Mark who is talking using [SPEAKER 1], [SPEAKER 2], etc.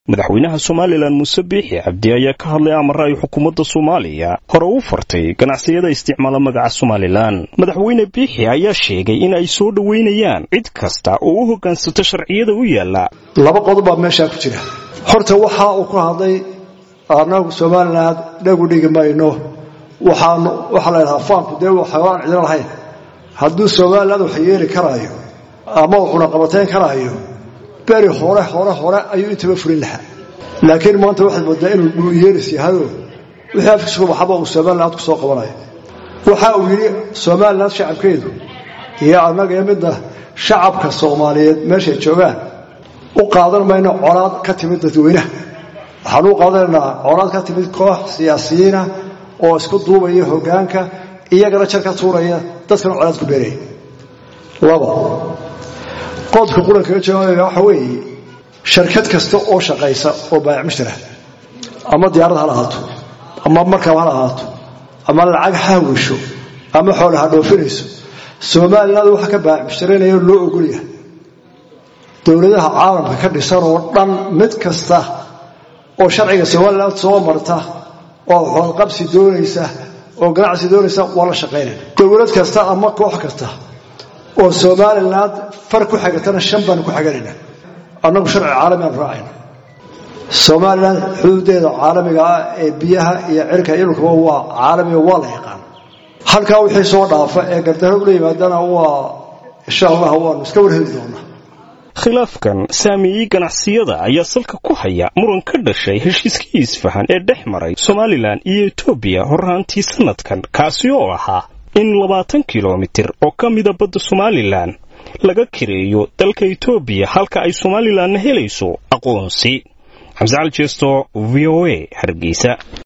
[SPEAKER 1] madaxweynaha Soomaaliland Muuse Biixi Cabdi ayaa ka hadlay amarka ay xukuumadda Soomaaliya hore u fartay ganacsiyada isticmaala magaca Soomaaliland. Madaxweyne Biixi ayaa sheegay in ay soo dhaweynayaan cid kasta oo u hogaansata sharciyada u yaala.
[SPEAKER 2] Laba qodob baa meesha ku jira. Horta waxa uu ku hadlay anagu Soomaaliland dhagu dhigi mayno waxa la yiraahdaa faanku dee waxaan cidina lahayn. Hadduu Soomaaliland wax yeeli karaayo ama wuxuu qabateen karaayo bari hore ayuu inta furin lahaa. Laakiin maanta waxay moodaa inuu yeelis yahay wixii afkiisu waxba uu Soomaaliland ku soo qabanayo. Waxa uu yiri Soomaaliland shacabkeedu iyo anaga yimida shacabka Soomaaliyeed meesha joogaan u qaadan mayno colaad ka timid dadweynaha. Waxaan u qaadanaa colaad ka timid koox siyaasiyiin ah oo isku duubaya hoggaanka iyagana jarka tuuraya dadkan colaad ku beeray. Laba qodka quranka jooga waxa weeye shirkad kasta oo shaqaysa oo baayac mushtara ama diyaarad ha lahaato ama markab ha lahaato ama lacag hawsho ama xoolaha dhoofinayso Soomaaliland waxa ka baayac mushtaraynaya loo ogol yahay dawladaha caalamka ka dhisan oo dhan mid kasta oo sharciga Soomaaliland soo marta oo xoolo qabsi doonaysa oo ganacsi doonaysa wala shaqeynay dawlad kasta ama koox kasta oo Soomaaliland far ku xigtana shan baan ku xiganayna annagu sharci caalami aan raacayna Soomaaliland xuduudeeda caalamiga ah ee biyaha iyo cirka iyo dhulka waa caalami waa la yaqaan halka wixii soo dhaafa ee gardaro u leeyahay waa insha Allah waan iska warheli doonaa.
[SPEAKER 1] khilaafkan saamiyay ganacsiyada ayaa salka ku haya muran ka dhashay heshiiskii isfahan ee dhexmaray Soomaaliland iyo Itoobiya horaantii sanadkan kaasi oo ahaa in 20 kilomitir oo ka mid ah badda Soomaaliland laga kireeyo dalka Itoobiya halka ay Soomaaliland helayso aqoonsi. Hamza Al Jesto, VOA, Hargeysa.